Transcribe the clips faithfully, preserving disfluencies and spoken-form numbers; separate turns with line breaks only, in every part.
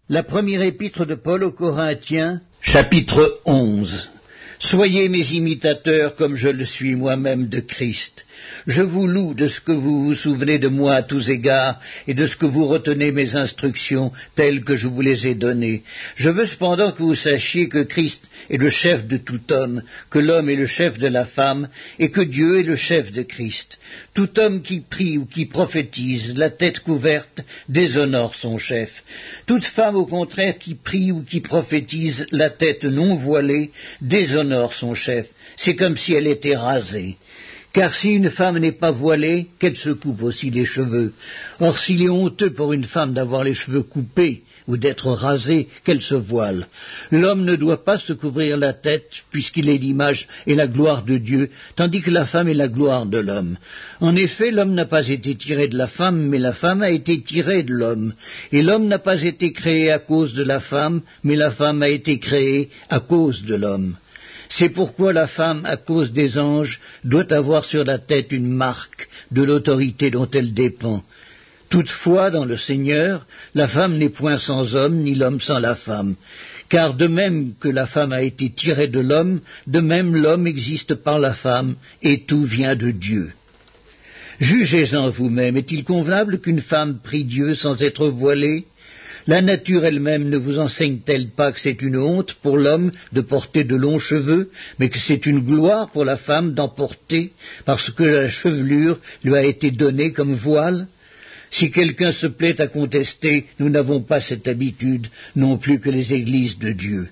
La première épître de Paul aux Corinthiens, chapitre onze. Soyez mes imitateurs comme je le suis moi-même de Christ. Je vous loue de ce que vous vous souvenez de moi à tous égards et de ce que vous retenez mes instructions telles que je vous les ai données. Je veux cependant que vous sachiez que Christ est le chef de tout homme, que l'homme est le chef de la femme et que Dieu est le chef de Christ. Tout homme qui prie ou qui prophétise, la tête couverte, déshonore son chef. Toute femme, au contraire, qui prie ou qui prophétise, la tête non voilée, déshonore son chef. C'est comme si elle était rasée. Car si une femme n'est pas voilée, qu'elle se coupe aussi les cheveux. Or, s'il est honteux pour une femme d'avoir les cheveux coupés ou d'être rasée, qu'elle se voile. L'homme ne doit pas se couvrir la tête, puisqu'il est l'image et la gloire de Dieu, tandis que la femme est la gloire de l'homme. En effet, l'homme n'a pas été tiré de la femme, mais la femme a été tirée de l'homme. Et l'homme n'a pas été créé à cause de la femme, mais la femme a été créée à cause de l'homme. C'est pourquoi la femme, à cause des anges, doit avoir sur la tête une marque de l'autorité dont elle dépend. Toutefois, dans le Seigneur, la femme n'est point sans homme, ni l'homme sans la femme. Car de même que la femme a été tirée de l'homme, de même l'homme existe par la femme, et tout vient de Dieu. Jugez-en vous-même, est-il convenable qu'une femme prie Dieu sans être voilée ? La nature elle-même ne vous enseigne-t-elle pas que c'est une honte pour l'homme de porter de longs cheveux, mais que c'est une gloire pour la femme d'en porter, parce que la chevelure lui a été donnée comme voile ? Si quelqu'un se plaît à contester, nous n'avons pas cette habitude, non plus que les églises de Dieu.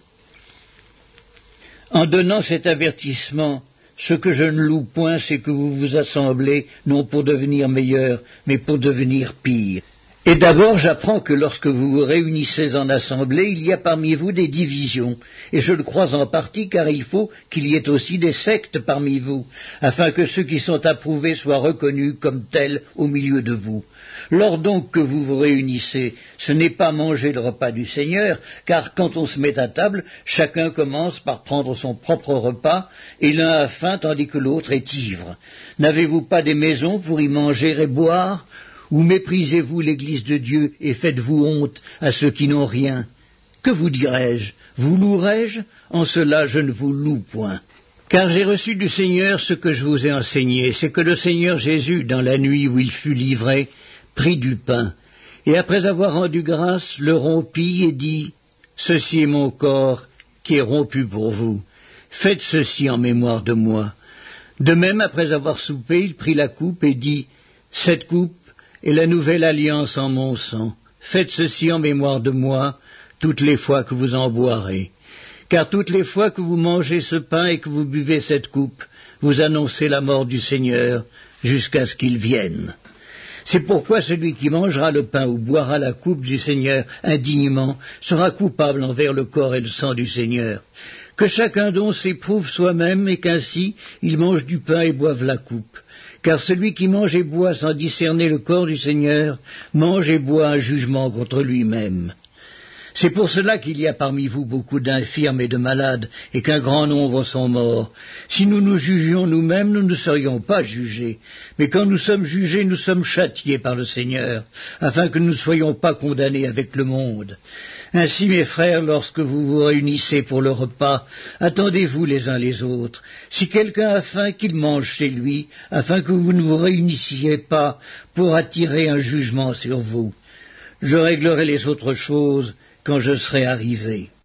En donnant cet avertissement, ce que je ne loue point, c'est que vous vous assemblez, non pour devenir meilleurs, mais pour devenir pires. Et d'abord, j'apprends que lorsque vous vous réunissez en assemblée, il y a parmi vous des divisions, et je le crois en partie car il faut qu'il y ait aussi des sectes parmi vous, afin que ceux qui sont approuvés soient reconnus comme tels au milieu de vous. Lors donc que vous vous réunissez, ce n'est pas manger le repas du Seigneur, car quand on se met à table, chacun commence par prendre son propre repas, et l'un a faim tandis que l'autre est ivre. N'avez-vous pas des maisons pour y manger et boire ? Ou méprisez-vous l'Église de Dieu et faites-vous honte à ceux qui n'ont rien? Que vous dirai-je? Vous louerai-je? En cela je ne vous loue point. Car j'ai reçu du Seigneur ce que je vous ai enseigné, c'est que le Seigneur Jésus, dans la nuit où il fut livré, prit du pain, et après avoir rendu grâce, le rompit et dit, « Ceci est mon corps qui est rompu pour vous. Faites ceci en mémoire de moi. » De même, après avoir soupé, il prit la coupe et dit, « Cette coupe et la nouvelle alliance en mon sang. Faites ceci en mémoire de moi, toutes les fois que vous en boirez. Car toutes les fois que vous mangez ce pain et que vous buvez cette coupe, vous annoncez la mort du Seigneur jusqu'à ce qu'il vienne. C'est pourquoi celui qui mangera le pain ou boira la coupe du Seigneur indignement sera coupable envers le corps et le sang du Seigneur. Que chacun donc s'éprouve soi-même et qu'ainsi il mange du pain et boive la coupe. Car celui qui mange et boit sans discerner le corps du Seigneur, mange et boit un jugement contre lui-même. C'est pour cela qu'il y a parmi vous beaucoup d'infirmes et de malades, et qu'un grand nombre sont morts. Si nous nous jugions nous-mêmes, nous ne serions pas jugés. Mais quand nous sommes jugés, nous sommes châtiés par le Seigneur, afin que nous ne soyons pas condamnés avec le monde. Ainsi, mes frères, lorsque vous vous réunissez pour le repas, attendez-vous les uns les autres. Si quelqu'un a faim, qu'il mange chez lui, afin que vous ne vous réunissiez pas pour attirer un jugement sur vous. Je réglerai les autres choses quand je serai arrivé.